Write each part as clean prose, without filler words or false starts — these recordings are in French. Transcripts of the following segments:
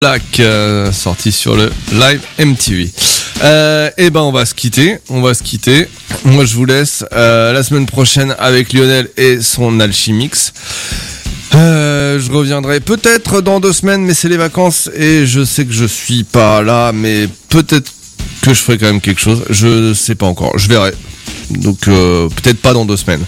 Black, sorti sur le Live MTV. Et ben on va se quitter. Moi je vous laisse la semaine prochaine avec Lionel et son Alchimix. Je reviendrai peut-être dans 2 semaines, mais c'est les vacances et je sais que je suis pas là, mais peut-être que je ferai quand même quelque chose. Je sais pas encore, je verrai. Donc peut-être pas dans 2 semaines.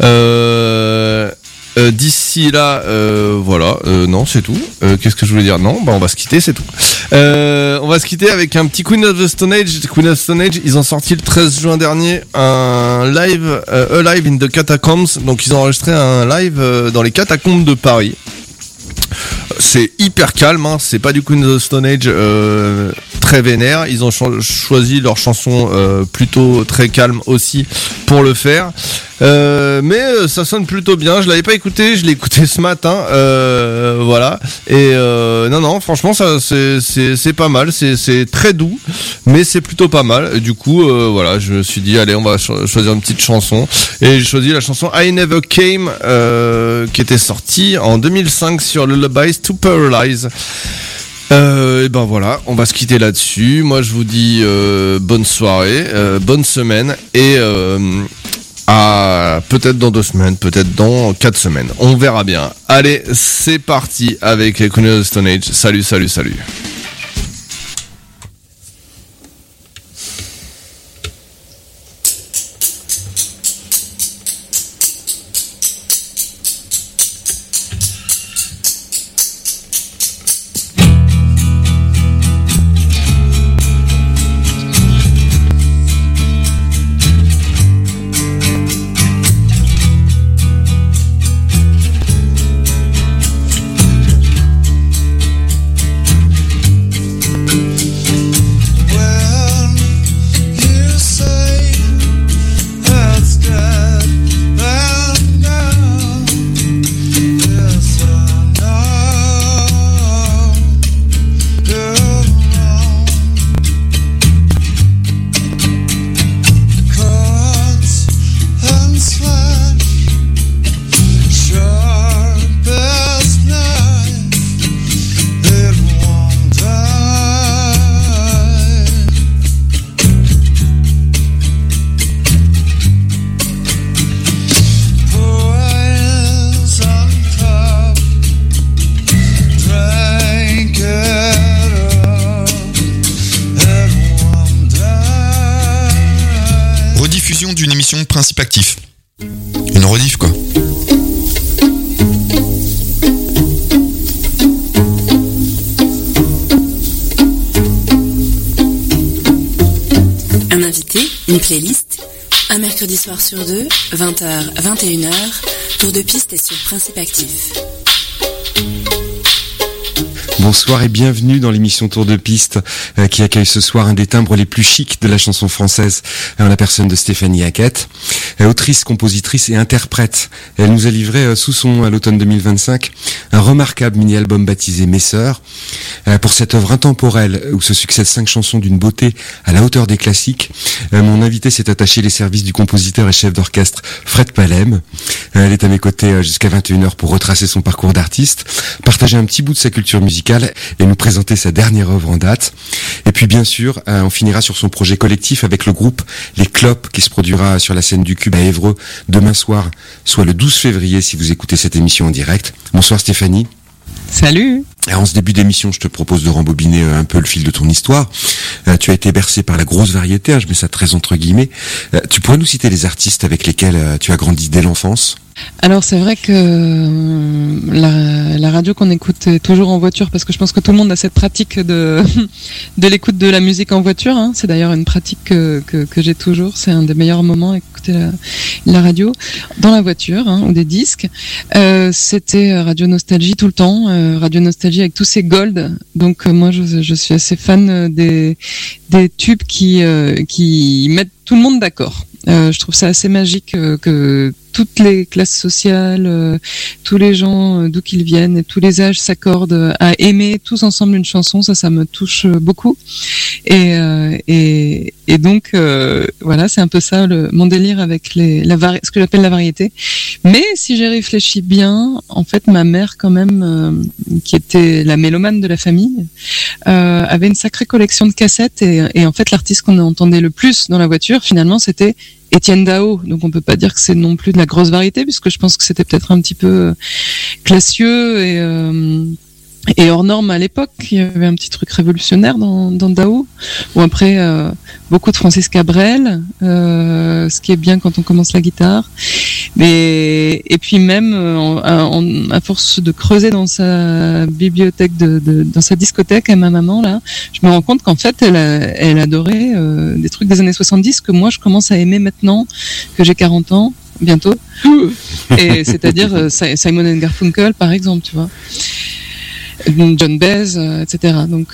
D'ici là, voilà, non, c'est tout. Qu'est-ce que je voulais dire? Non, bah on va se quitter, c'est tout. On va se quitter avec un petit Queen of the Stone Age. Queen of the Stone Age, ils ont sorti le 13 juin dernier un live, A Live in the Catacombs. Donc ils ont enregistré un live dans les catacombes de Paris. C'est hyper calme, hein. C'est pas du Queen of the Stone Age très vénère. Ils ont choisi leur chanson plutôt très calme aussi pour le faire. Mais ça sonne plutôt bien. Je l'avais pas écouté, je l'ai écouté ce matin. Voilà. Et non, franchement, ça c'est pas mal. C'est très doux, mais c'est plutôt pas mal. Et du coup, voilà, je me suis dit, allez, on va choisir une petite chanson. Et j'ai choisi la chanson I Never Came, qui était sortie en 2005 sur Lullabies to Paralyze. Et ben voilà, on va se quitter là-dessus. Moi, je vous dis bonne soirée, bonne semaine et peut-être dans 2 semaines, peut-être dans 4 semaines. On verra bien. Allez, c'est parti avec Queen of the Stone Age. Salut. Principe actif. Une rediff, quoi. Un invité, une playlist, un mercredi soir sur 2, 20h, 21h, tour de piste est sur Principe actif. Bonsoir et bienvenue dans l'émission Tour de Piste qui accueille ce soir un des timbres les plus chics de la chanson française en la personne de Stéphanie Hackett, autrice, compositrice et interprète. Elle nous a livré sous son nom à l'automne 2025 un remarquable mini-album baptisé Mes Sœurs. Pour cette œuvre intemporelle où se succèdent 5 chansons d'une beauté à la hauteur des classiques, mon invité s'est attaché les services du compositeur et chef d'orchestre Fred Palem. Elle est à mes côtés jusqu'à 21h pour retracer son parcours d'artiste, partager un petit bout de sa culture musicale et nous présenter sa dernière œuvre en date. Et puis bien sûr, on finira sur son projet collectif avec le groupe Les Clopes qui se produira sur la scène du Cube à Évreux demain soir, soit le 12 février si vous écoutez cette émission en direct. Bonsoir Stéphanie. Salut. En ce début d'émission, je te propose de rembobiner un peu le fil de ton histoire. Tu as été bercé par la grosse variété, je mets ça très entre guillemets. Tu pourrais nous citer les artistes avec lesquels tu as grandi dès l'enfance ? Alors c'est vrai que la radio qu'on écoute toujours en voiture, parce que je pense que tout le monde a cette pratique de l'écoute de la musique en voiture, hein. C'est d'ailleurs une pratique que j'ai toujours, c'est un des meilleurs moments, écouter la radio dans la voiture, hein, ou des disques. C'était Radio Nostalgie tout le temps, Radio Nostalgie avec tous ces golds, donc moi je suis assez fan des tubes qui mettent tout le monde d'accord. Je trouve ça assez magique que toutes les classes sociales, tous les gens d'où qu'ils viennent et tous les âges s'accordent à aimer tous ensemble une chanson. Ça me touche beaucoup. Et donc voilà, c'est un peu ça mon délire avec ce que j'appelle la variété. Mais si j'ai réfléchi bien, en fait, ma mère quand même, qui était la mélomane de la famille, avait une sacrée collection de cassettes et en fait l'artiste qu'on entendait le plus dans la voiture finalement c'était Étienne Dao, donc on peut pas dire que c'est non plus de la grosse variété puisque je pense que c'était peut-être un petit peu classieux et hors norme à l'époque. Il y avait un petit truc révolutionnaire dans Dao. Bon après beaucoup de Francis Cabrel, ce qui est bien quand on commence la guitare. Et puis même à force de creuser dans sa bibliothèque dans sa discothèque à ma maman là, je me rends compte qu'en fait elle adorait des trucs des années 70 que moi je commence à aimer maintenant que j'ai 40 ans bientôt. Et c'est-à-dire Simon & Garfunkel par exemple, tu vois. John Baez, etc. Donc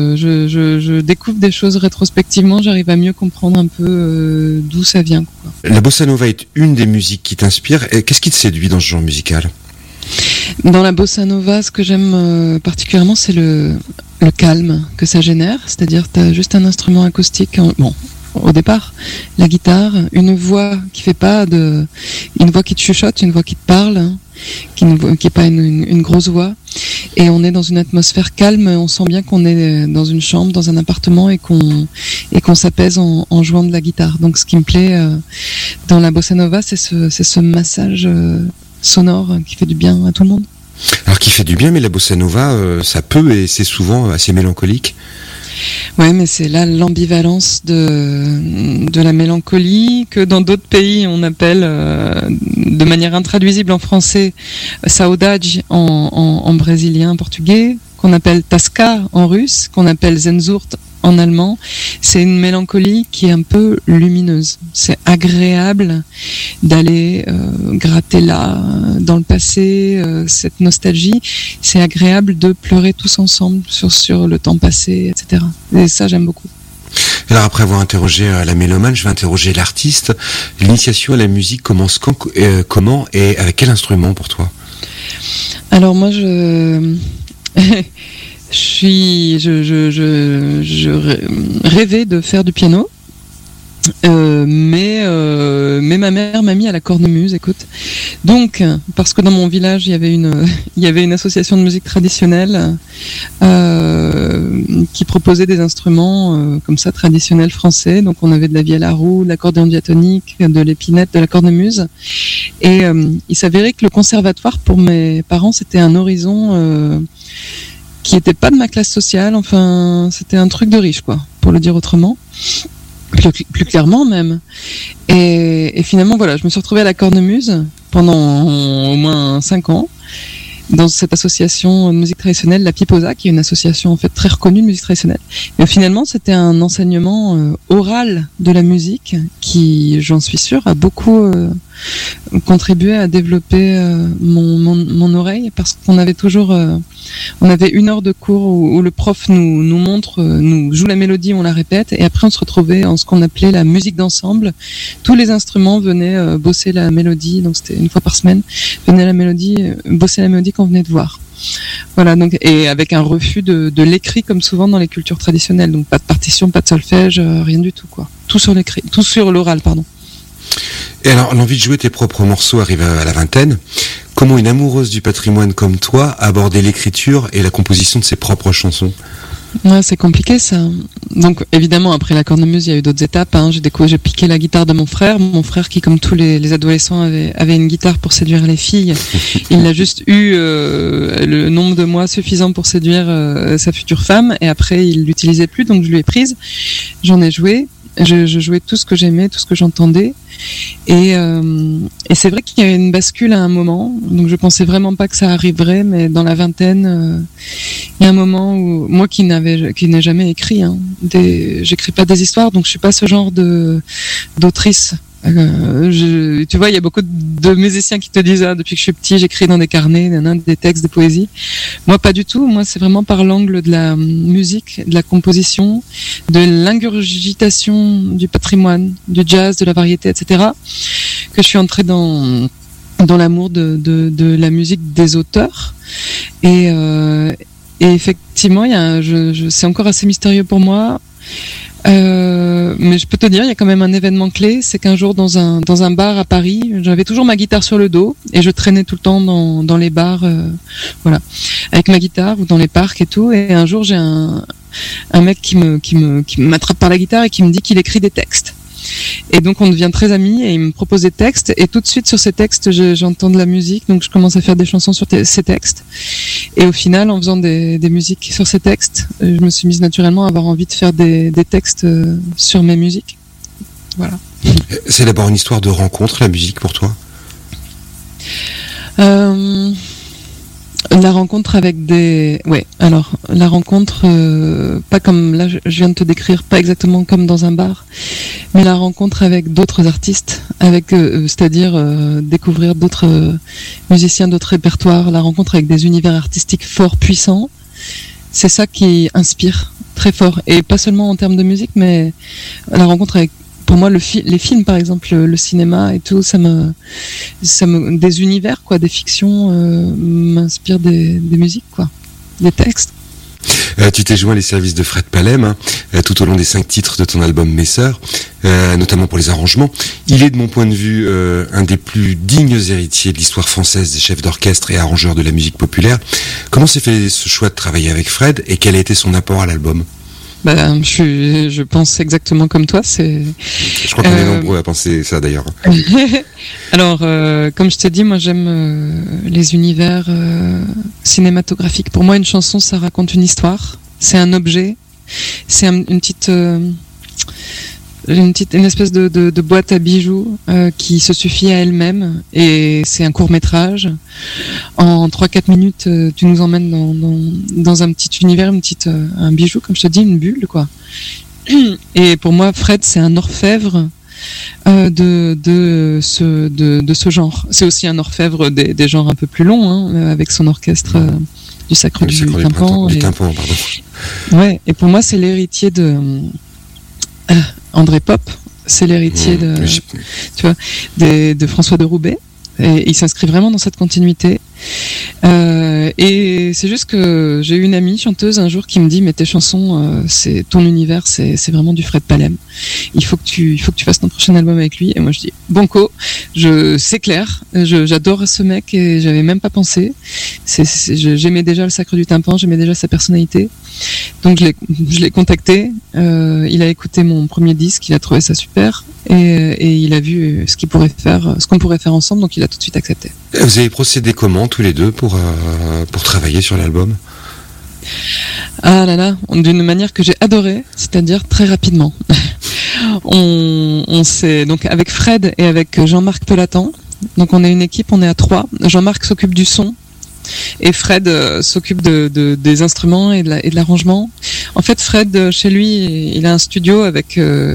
je découvre des choses rétrospectivement, j'arrive à mieux comprendre un peu d'où ça vient, quoi. La bossa nova est une des musiques qui t'inspire. Et qu'est-ce qui te séduit dans ce genre musical ? Dans la bossa nova, ce que j'aime particulièrement, c'est le calme que ça génère. C'est-à-dire, t'as juste un instrument acoustique. Au départ, la guitare, une voix qui fait pas une voix qui te chuchote, une voix qui te parle, qui est pas une grosse voix. Et on est dans une atmosphère calme, on sent bien qu'on est dans une chambre, dans un appartement et qu'on s'apaise en jouant de la guitare. Donc ce qui me plaît dans la bossa nova, c'est ce massage sonore qui fait du bien à tout le monde. Alors qui fait du bien, mais la bossa nova, ça peut et c'est souvent assez mélancolique. Ouais, mais c'est là l'ambivalence de la mélancolie que dans d'autres pays on appelle de manière intraduisible en français saudade en brésilien, portugais, qu'on appelle tasca en russe, qu'on appelle zenzurt en allemand. C'est une mélancolie qui est un peu lumineuse. C'est agréable d'aller gratter là dans le passé, cette nostalgie. C'est agréable de pleurer tous ensemble sur le temps passé, etc. Et ça, j'aime beaucoup. Alors après avoir interrogé la mélomane, je vais interroger l'artiste. L'initiation à la musique commence comment et avec quel instrument pour toi ? Alors moi, je rêvais de faire du piano, mais ma mère m'a mis à la cornemuse, écoute. Donc, parce que dans mon village, il y avait une association de musique traditionnelle qui proposait des instruments comme ça traditionnels français. Donc, on avait de la vielle à roue, de l'accordéon diatonique, de l'épinette, de la cornemuse. Et il s'avérait que le conservatoire, pour mes parents, c'était un horizon qui était pas de ma classe sociale, enfin c'était un truc de riche, quoi, pour le dire autrement, plus clairement même. Et finalement voilà, je me suis retrouvée à la cornemuse pendant au moins 5 ans dans cette association de musique traditionnelle, la Piposa, qui est une association en fait très reconnue de musique traditionnelle. Mais finalement c'était un enseignement oral de la musique qui, j'en suis sûre, a beaucoup contribué à développer mon oreille, parce qu'on avait toujours on avait 1 heure de cours où le prof nous montre, nous joue la mélodie, on la répète, et après on se retrouvait en ce qu'on appelait la musique d'ensemble. Tous les instruments venaient bosser la mélodie, donc c'était 1 fois par semaine, bosser la mélodie qu'on venait de voir. Voilà, donc, et avec un refus de l'écrit comme souvent dans les cultures traditionnelles, donc pas de partition, pas de solfège, rien du tout, quoi. Tout sur l'écrit, tout sur l'oral, pardon. Et alors, l'envie de jouer tes propres morceaux arrive à la vingtaine. Comment une amoureuse du patrimoine comme toi a abordé l'écriture et la composition de ses propres chansons ? Ouais, c'est compliqué ça. Donc évidemment après la cornemuse il y a eu d'autres étapes, hein. J'ai piqué la guitare de mon frère qui comme tous les adolescents avait une guitare pour séduire les filles. Il a juste eu le nombre de mois suffisant pour séduire sa future femme, et après il l'utilisait plus, donc je lui ai prise, j'en ai joué. Je jouais tout ce que j'aimais, tout ce que j'entendais, et c'est vrai qu'il y a eu une bascule à un moment. Donc je pensais vraiment pas que ça arriverait, mais dans la vingtaine, il y a un moment où moi qui n'ai jamais écrit, j'écris pas des histoires, donc je suis pas ce genre d'autrice Tu vois, il y a beaucoup de musiciens qui te disent depuis que je suis petit, j'écris dans des carnets, des textes, des poésies. Moi, pas du tout. Moi, c'est vraiment par l'angle de la musique, de la composition, de l'ingurgitation du patrimoine, du jazz, de la variété, etc., que je suis entrée dans l'amour de la musique des auteurs. Et effectivement, c'est encore assez mystérieux pour moi. Mais je peux te dire, il y a quand même un événement clé, c'est qu'un jour dans un bar à Paris, j'avais toujours ma guitare sur le dos et je traînais tout le temps dans les bars, voilà, avec ma guitare ou dans les parcs et tout. Et un jour, j'ai un mec qui m'attrape par la guitare et qui me dit qu'il écrit des textes. Et donc on devient très amis et il me propose des textes et tout de suite sur ces textes j'entends de la musique, donc je commence à faire des chansons sur ces textes et au final en faisant des musiques sur ces textes je me suis mise naturellement à avoir envie de faire des textes sur mes musiques. Voilà. C'est d'abord une histoire de rencontre, la musique, pour toi? La rencontre avec la rencontre, pas comme là, je viens de te décrire, pas exactement comme dans un bar, mais la rencontre avec d'autres artistes, c'est-à-dire découvrir d'autres musiciens, d'autres répertoires, la rencontre avec des univers artistiques forts, puissants, c'est ça qui inspire très fort, et pas seulement en termes de musique, mais la rencontre avec, pour moi, les films, par exemple, le cinéma et tout, des univers, quoi, des fictions, m'inspirent des musiques, quoi, des textes. Tu t'es joint les services de Fred Palem tout au long des 5 titres de ton album Mes Sœurs, notamment pour les arrangements. Il est, de mon point de vue, un des plus dignes héritiers de l'histoire française des chefs d'orchestre et arrangeurs de la musique populaire. Comment s'est fait ce choix de travailler avec Fred et quel a été son apport à l'album? Je pense exactement comme toi. Je crois qu'on est nombreux à penser ça d'ailleurs. Alors, comme je t'ai dit, moi j'aime les univers cinématographiques. Pour moi, une chanson, ça raconte une histoire. C'est un objet. C'est une espèce de boîte à bijoux qui se suffit à elle-même, et c'est un court-métrage. En 3-4 minutes, tu nous emmènes dans un petit univers, un bijou, comme je te dis, une bulle, quoi. Et pour moi, Fred, c'est un orfèvre de ce genre. C'est aussi un orfèvre des genres un peu plus longs, hein, avec son orchestre du Sacre du Tympan. Du Tympan, pardon. Ouais, et pour moi, c'est l'héritier de André Pop, c'est l'héritier de François de Roubaix, et il s'inscrit vraiment dans cette continuité. Et c'est juste que j'ai eu une amie chanteuse un jour qui me dit, mais tes chansons, c'est ton univers, c'est vraiment du Fred Palem. Il faut que tu fasses ton prochain album avec lui. Et moi je dis banco, c'est clair, j'adore ce mec et j'avais même pas pensé. J'aimais déjà le Sacre du Tympan, j'aimais déjà sa personnalité. Donc je l'ai contacté. Il a écouté mon premier disque, il a trouvé ça super et il a vu ce qu'on pourrait faire ensemble. Donc il a tout de suite accepté. Vous avez procédé comment tous les deux pour travailler sur l'album? Ah là là, d'une manière que j'ai adorée, c'est-à-dire très rapidement. On s'est donc avec Fred et avec Jean-Marc Pelatan. Donc on est une équipe, on est à 3. Jean-Marc s'occupe du son et Fred s'occupe des instruments et de l'arrangement. En fait, Fred, chez lui, il a un studio avec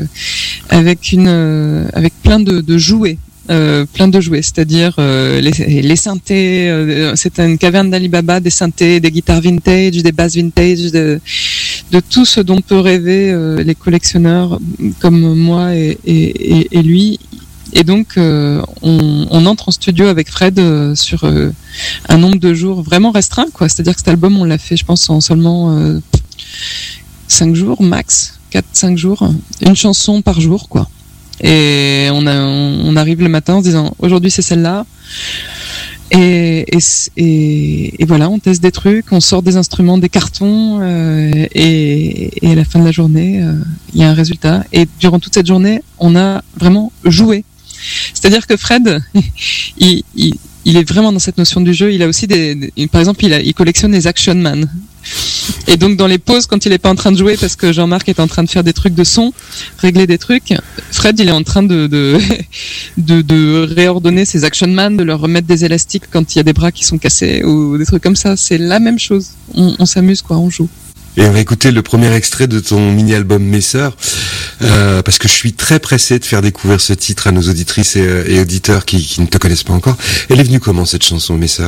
plein de jouets. C'est-à-dire les synthés, c'est une caverne d'Alibaba, des synthés, des guitares vintage, des basses vintage, de tout ce dont peut rêver les collectionneurs comme moi et lui. Et donc on entre en studio avec Fred sur un nombre de jours vraiment restreint, quoi. C'est-à-dire que cet album, on l'a fait, je pense, en seulement 5 jours max, 4-5 jours, une chanson par jour, quoi. Et on arrive le matin en se disant aujourd'hui c'est celle-là, et voilà, on teste des trucs, on sort des instruments, des cartons, et à la fin de la journée il y a un résultat. Et durant toute cette journée, on a vraiment joué. C'est-à-dire que Fred, il est vraiment dans cette notion du jeu. Il a aussi par exemple, il collectionne les Action Man. Et donc dans les pauses, quand il est pas en train de jouer parce que Jean-Marc est en train de faire des trucs de son, régler des trucs, Fred il est en train de réordonner ses Action Man, de leur remettre des élastiques quand il y a des bras qui sont cassés ou des trucs comme ça. C'est la même chose. On s'amuse, quoi, on joue. Et on va écouter le premier extrait de ton mini-album Mes Sœurs. parce que je suis très pressé de faire découvrir ce titre à nos auditrices et auditeurs qui ne te connaissent pas encore. Elle est venue comment, cette chanson, Mes Sœurs ?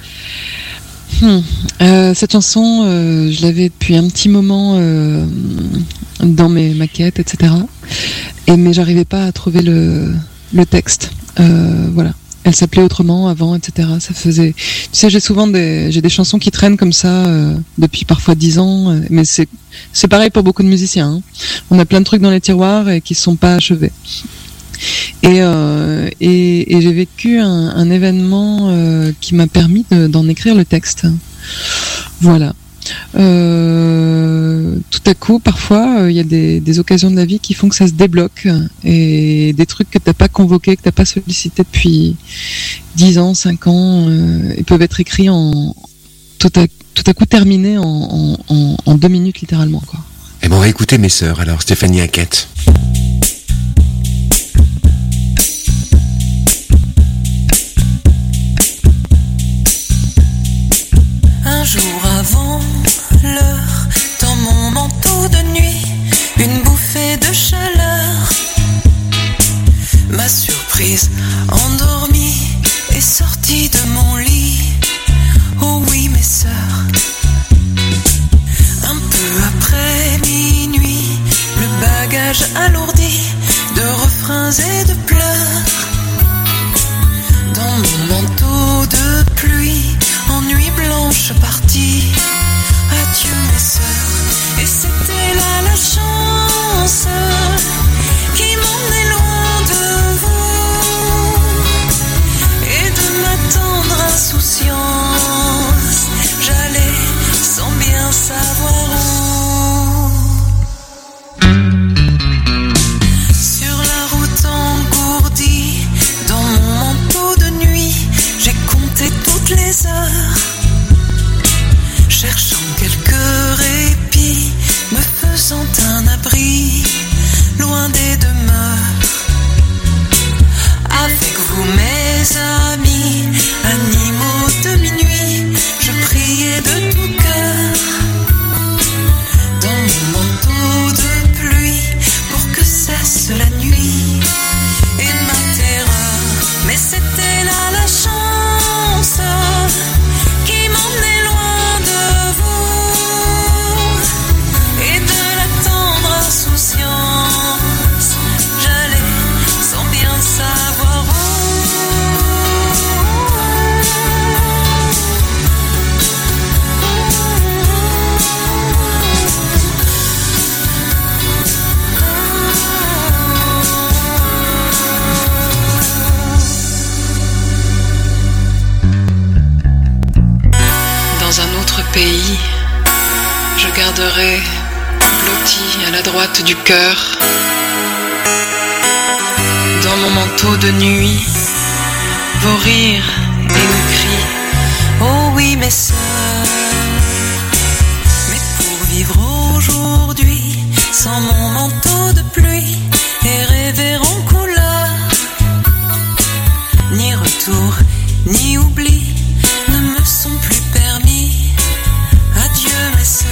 Cette chanson, je l'avais depuis un petit moment dans mes maquettes, etc. Mais j'arrivais pas à trouver le texte. Voilà. Elle s'appelait autrement avant, etc. Ça faisait. Tu sais, j'ai des chansons qui traînent comme ça depuis parfois 10 ans. Mais c'est pareil pour beaucoup de musiciens. Hein. On a plein de trucs dans les tiroirs et qui sont pas achevés. Et j'ai vécu un événement qui m'a permis d'en écrire le texte. Voilà. Tout à coup, parfois, il y a des occasions de la vie qui font que ça se débloque et des trucs que t'as pas convoqués, que t'as pas sollicité depuis 10 ans, 5 ans, ils peuvent être écrits tout à coup terminés en 2 minutes littéralement, quoi. Et bon, on va écouter Mes Sœurs, alors, Stéphanie Hackett. Un jour avant l'heure, dans mon manteau de nuit, une bouffée de chaleur m'a surprise, endormie et sortie de mon lit. Oh oui, mes sœurs. Un peu après minuit, le bagage alourdi de refrains et de pleurs. Dans mon manteau de pluie, en nuit blanche partie, adieu mes sœurs. Et c'était là la chance qui m'emmenait loin de vous et de ma tendre insouciance. J'allais sans bien savoir où. Sur la route engourdie, dans mon manteau de nuit, j'ai compté toutes les heures, cherchant quelques répits, me faisant un abri, loin des demeures. Avec vous mes amis, animaux de minuit, je priais de tout cœur. Dans mon manteau de pluie, pour que cesse la nuit et ma terreur. Mais c'était là la chance qui m'emmenait loin de vous et de la tendre insouciance. J'allais sans bien savoir où. Dans un autre pays, je garderai blotti à la droite du cœur, dans mon manteau de nuit, vos rires et nos cris. Oh oui, mes sœurs. Mais pour vivre aujourd'hui, sans mon manteau de pluie et rêver en couleur, ni retour, ni oubli ne me sont plus permis. Adieu mes sœurs.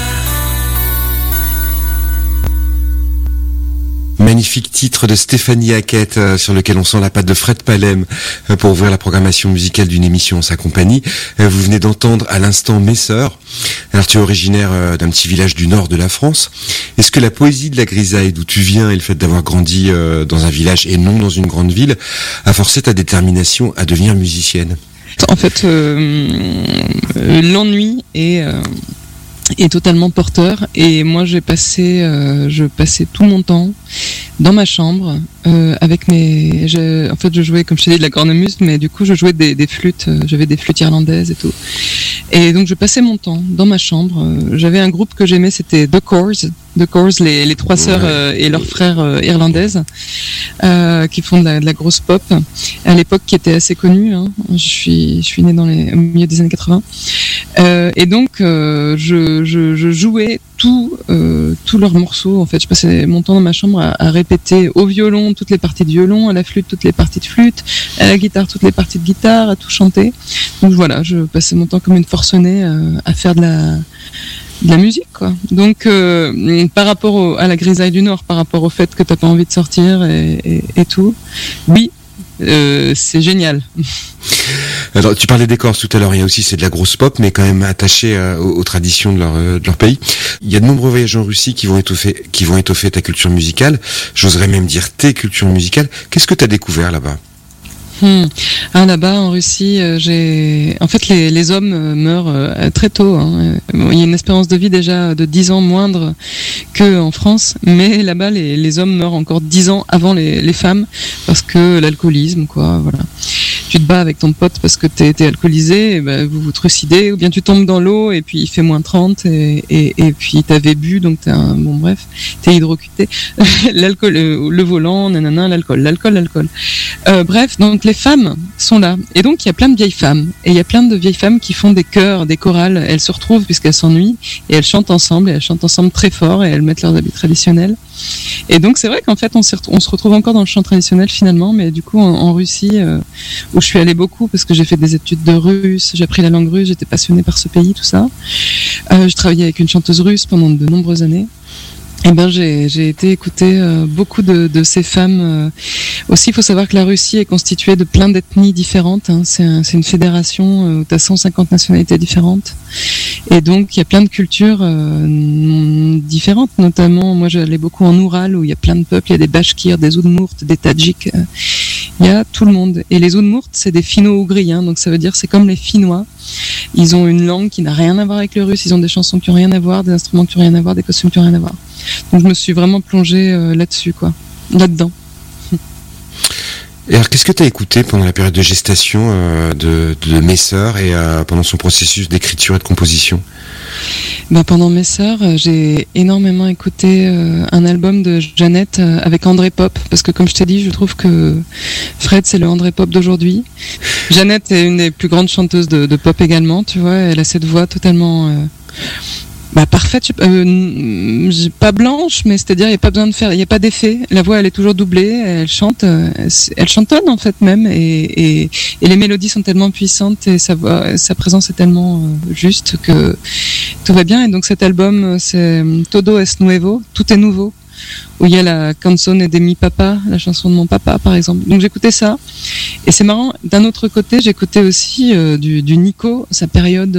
Magnifique titre de Stéphanie Hackett sur lequel on sent la patte de Fred Palem pour ouvrir la programmation musicale d'une émission en sa compagnie. Vous venez d'entendre à l'instant Mes Sœurs. Alors tu es originaire d'un petit village du nord de la France. Est-ce que la poésie de la grisaille d'où tu viens et le fait d'avoir grandi dans un village et non dans une grande ville a forcé ta détermination à devenir musicienne ? En fait, l'ennui est totalement porteur, et moi je passais tout mon temps dans ma chambre avec en fait je jouais, comme je t'ai dit, de la cornemuse, mais du coup je jouais des flûtes, j'avais des flûtes irlandaises et tout, et donc je passais mon temps dans ma chambre. J'avais un groupe que j'aimais, c'était The Corrs, les trois sœurs et leurs frères irlandaises, qui font de la grosse pop à l'époque, qui était assez connue, hein. Je suis née au milieu des années 80, et donc je jouais tous leurs morceaux. En fait, je passais mon temps dans ma chambre à répéter au violon toutes les parties de violon, à la flûte toutes les parties de flûte, à la guitare toutes les parties de guitare, à tout chanter. Donc voilà, je passais mon temps comme une forcenée à faire de de la musique, quoi. Donc, par rapport à la grisaille du Nord, par rapport au fait que t'as pas envie de sortir et tout, oui, c'est génial. Alors, tu parlais des Corses tout à l'heure, il y a aussi, c'est de la grosse pop, mais quand même attaché aux traditions de leur pays. Il y a de nombreux voyages en Russie qui vont étoffer ta culture musicale. J'oserais même dire tes cultures musicales. Qu'est-ce que tu as découvert là-bas? Là-bas en Russie, en fait les hommes meurent très tôt. Hein. Il y a une espérance de vie déjà de 10 ans moindre que en France, mais là-bas les hommes meurent encore 10 ans avant les femmes parce que l'alcoolisme, quoi, voilà. Tu te bats avec ton pote parce que t'es alcoolisé, et ben vous trucidez, ou bien tu tombes dans l'eau et puis il fait moins 30 et puis t'avais bu, donc t'es hydrocuté. L'alcool, le volant, nanana, l'alcool. Bref, donc les femmes sont là. Et donc il y a plein de vieilles femmes. Et il y a plein de vieilles femmes qui font des chœurs, des chorales. Elles se retrouvent puisqu'elles s'ennuient et elles chantent ensemble. Et elles chantent ensemble très fort et elles mettent leurs habits traditionnels. Et donc c'est vrai qu'en fait on se retrouve encore dans le chant traditionnel finalement. Mais du coup en Russie, où je suis allée beaucoup parce que j'ai fait des études de russe, j'ai appris la langue russe, j'étais passionnée par ce pays, tout ça. Je travaillais avec une chanteuse russe pendant de nombreuses années. Et ben j'ai été écouter beaucoup de ces femmes. Aussi, il faut savoir que la Russie est constituée de plein d'ethnies différentes. Hein. C'est une fédération où tu as 150 nationalités différentes. Et donc, il y a plein de cultures différentes. Notamment, moi, j'allais beaucoup en Oural où il y a plein de peuples. Il y a des Bachkirs, des Oudmourts, des Tadjiks. Il y a tout le monde. Et les Oudmourts, c'est des Finno-Ougriens. Hein. Donc, ça veut dire c'est comme les Finnois. Ils ont une langue qui n'a rien à voir avec le russe. Ils ont des chansons qui n'ont rien à voir, des instruments qui n'ont rien à voir, des costumes qui n'ont rien à voir. Donc, je me suis vraiment plongée là-dessus, quoi. Là-dedans. Et alors, qu'est-ce que tu as écouté pendant la période de gestation de mes sœurs et pendant son processus d'écriture et de composition? Pendant mes sœurs, j'ai énormément écouté un album de Jeannette avec André Pop, parce que comme je t'ai dit, je trouve que Fred, c'est le André Pop d'aujourd'hui. Jeannette est une des plus grandes chanteuses de pop également, tu vois, elle a cette voix totalement... parfaite, pas blanche, mais c'est-à-dire il n'y a pas besoin de faire, il n'y a pas d'effet. La voix elle est toujours doublée, elle chantonne en fait même, et les mélodies sont tellement puissantes et sa présence est tellement juste que tout va bien. Et donc cet album c'est Todo es Nuevo, tout est nouveau, où il y a la canzone de mi papa, la chanson de mon papa par exemple. Donc j'écoutais ça, et c'est marrant, d'un autre côté j'écoutais aussi du Nico, sa période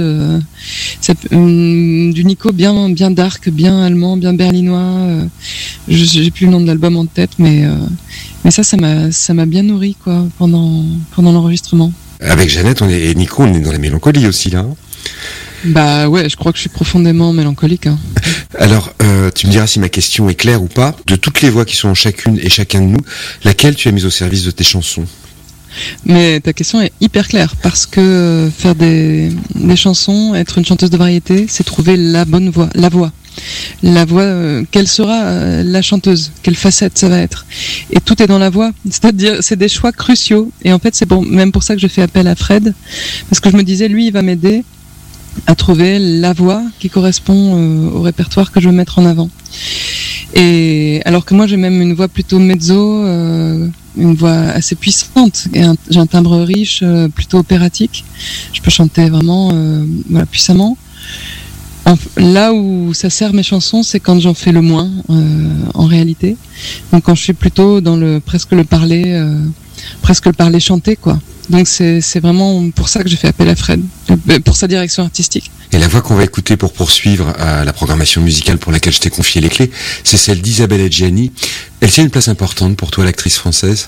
du Nico bien dark, bien allemand, bien berlinois, j'ai plus le nom de l'album en tête, mais ça m'a bien nourri, quoi, pendant l'enregistrement. Avec Jeannette et Nico, on est dans la mélancolie aussi là, hein. Bah ouais, je crois que je suis profondément mélancolique, hein. Alors, tu me diras si ma question est claire ou pas. De toutes les voix qui sont en chacune et chacun de nous, laquelle tu as mise au service de tes chansons? Mais ta question est hyper claire, parce que faire des chansons, être une chanteuse de variété, c'est trouver la bonne voix, la voix, quelle sera la chanteuse, quelle facette ça va être. Et tout est dans la voix, c'est-à-dire c'est des choix cruciaux. Et en fait, c'est même pour ça que je fais appel à Fred, parce que je me disais, lui, il va m'aider à trouver la voix qui correspond au répertoire que je veux mettre en avant. Et alors que moi j'ai même une voix plutôt mezzo, une voix assez puissante, et j'ai un timbre riche, plutôt opératique. Je peux chanter vraiment puissamment. Là où ça sert mes chansons, c'est quand j'en fais le moins en réalité. Donc quand je suis plutôt dans presque le parler chanté, quoi. Donc c'est vraiment pour ça que j'ai fait appel à Fred, pour sa direction artistique. Et la voix qu'on va écouter pour poursuivre la programmation musicale pour laquelle je t'ai confié les clés, c'est celle d'Isabelle Adjani. Elle tient une place importante pour toi, l'actrice française?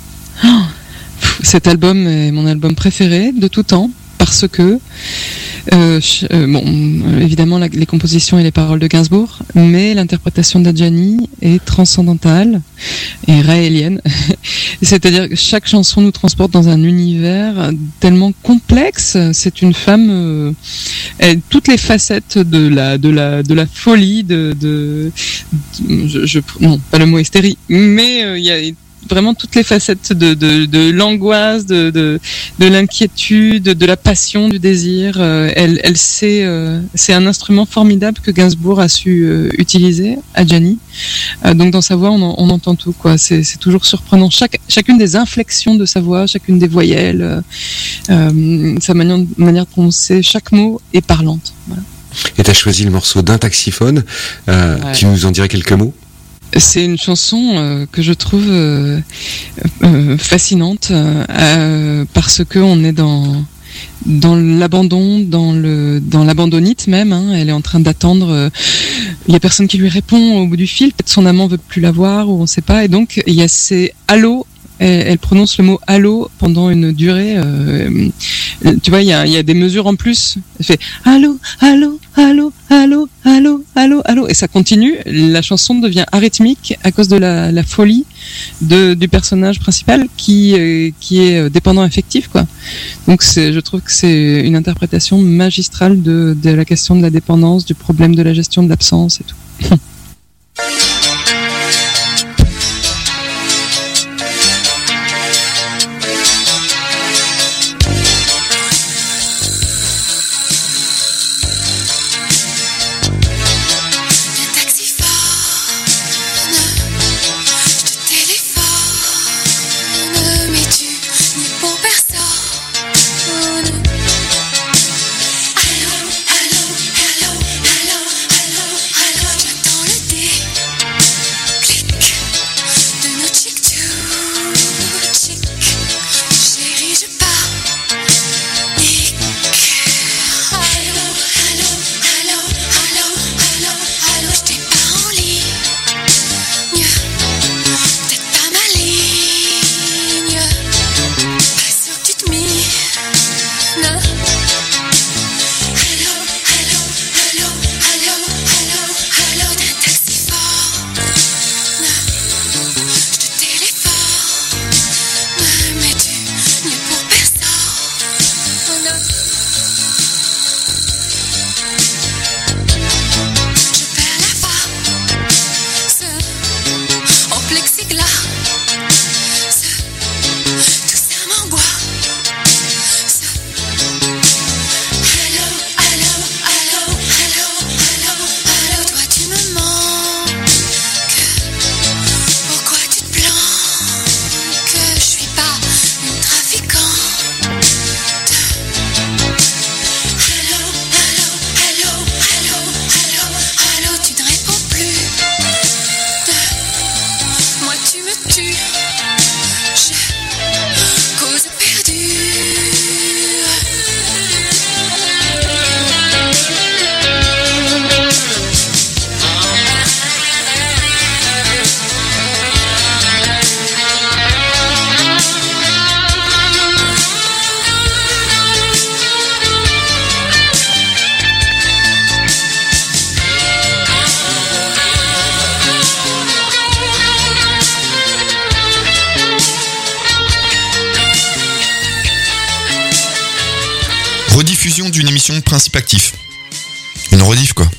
Cet album est mon album préféré de tout temps, parce que évidemment les compositions et les paroles de Gainsbourg, mais l'interprétation d'Adjani est transcendantale et raélienne. C'est-à-dire que chaque chanson nous transporte dans un univers tellement complexe. C'est une femme, toutes les facettes de la folie, non, pas le mot hystérie, mais il y a vraiment toutes les facettes de l'angoisse, de l'inquiétude, de la passion, du désir. Elle sait, c'est un instrument formidable que Gainsbourg a su utiliser, Adjani. Donc dans sa voix, on entend tout, quoi. C'est toujours surprenant. Chacune des inflexions de sa voix, chacune des voyelles, sa manière de prononcer chaque mot est parlante. Voilà. Et t'as choisi le morceau d'un taxiphone. Tu nous en dirais quelques mots? C'est une chanson que je trouve fascinante parce que on est dans l'abandon, dans l'abandonnite même. Hein. Elle est en train d'attendre. Il y a personne qui lui répond au bout du fil. Peut-être son amant veut plus la voir ou on sait pas. Et donc il y a ces allô. Elle prononce le mot allô pendant une durée. Tu vois, il y a des mesures en plus. Elle fait allô, allô, allô, allô, allô, allô, allô, et ça continue. La chanson devient arythmique à cause de la folie du personnage principal qui est dépendant affectif, quoi. Donc je trouve que c'est une interprétation magistrale de la question de la dépendance, du problème de la gestion de l'absence et tout. Rediffusion d'une émission de Principe Actif. Une rediff, quoi.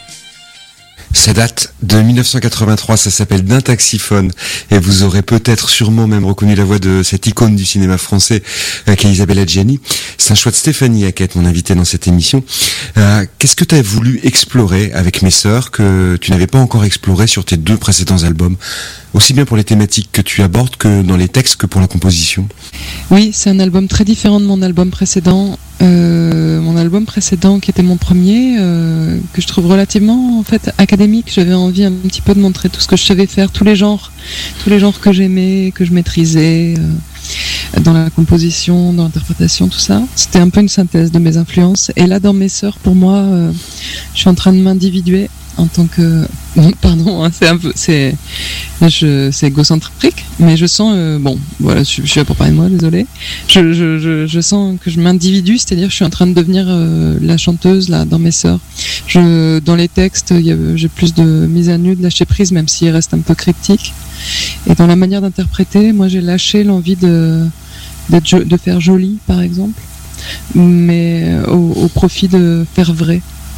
Ça date de 1983, ça s'appelle D'un taxiphone, et vous aurez peut-être sûrement même reconnu la voix de cette icône du cinéma français qu'est Isabelle Adjani. C'est un choix de Stéphanie Hackett, mon invitée dans cette émission. Qu'est-ce que tu as voulu explorer avec Mes Sœurs que tu n'avais pas encore exploré sur tes 2 précédents albums, aussi bien pour les thématiques que tu abordes que dans les textes que pour la composition? Oui, c'est un album très différent de mon album précédent. Mon album précédent, qui était mon premier, que je trouve relativement en fait académique. J'avais envie un petit peu de montrer tout ce que je savais faire, tous les genres que j'aimais, que je maîtrisais, dans la composition, dans l'interprétation, tout ça. C'était un peu une synthèse de mes influences. Et là, dans Mes Sœurs, pour moi, je suis en train de m'individuer en tant que... Pardon, hein, c'est égocentrique, mais je sens... bon, voilà, je suis là pour parler de moi, désolé. Je sens que je m'individue, c'est-à-dire que je suis en train de devenir la chanteuse, là, dans Mes Sœurs. Dans les textes, j'ai plus de mise à nu, de lâcher prise, même s'il reste un peu cryptique. Et dans la manière d'interpréter, moi, j'ai lâché l'envie de faire joli, par exemple, mais au profit de faire vrai.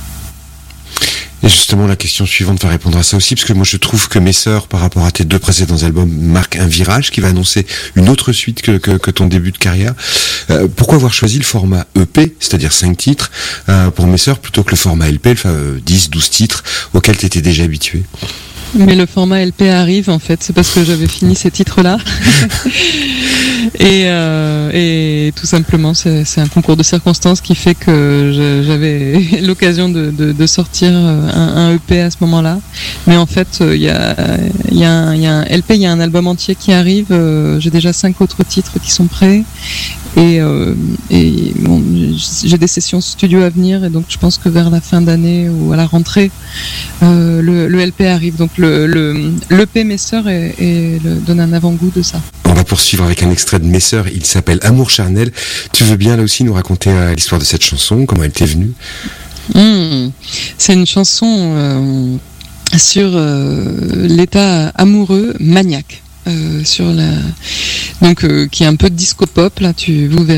Et justement, la question suivante va répondre à ça aussi, parce que moi je trouve que Mes Sœurs, par rapport à tes 2 précédents albums, marque un virage qui va annoncer une autre suite que ton début de carrière. Pourquoi avoir choisi le format EP, c'est-à-dire 5 titres, pour Mes Sœurs, plutôt que le format LP, 10, 12 titres, auquel tu étais déjà habitué? Mais le format LP arrive, en fait, c'est parce que j'avais fini ces titres-là. Et tout simplement, c'est un concours de circonstances qui fait que j'avais l'occasion de sortir un EP à ce moment-là. Mais en fait, il y a un LP, il y a un album entier qui arrive. J'ai déjà 5 autres titres qui sont prêts. Et bon, j'ai des sessions studio à venir, et donc je pense que vers la fin d'année ou à la rentrée, le LP arrive. Donc l'EP Mes Sœurs donne un avant-goût de ça. On va poursuivre avec un extrait de Mes Sœurs, il s'appelle Amour charnel. Tu veux bien là aussi nous raconter l'histoire de cette chanson, comment elle t'est venue? C'est une chanson sur l'état amoureux maniaque. Qui est un peu disco pop, là vous verrez.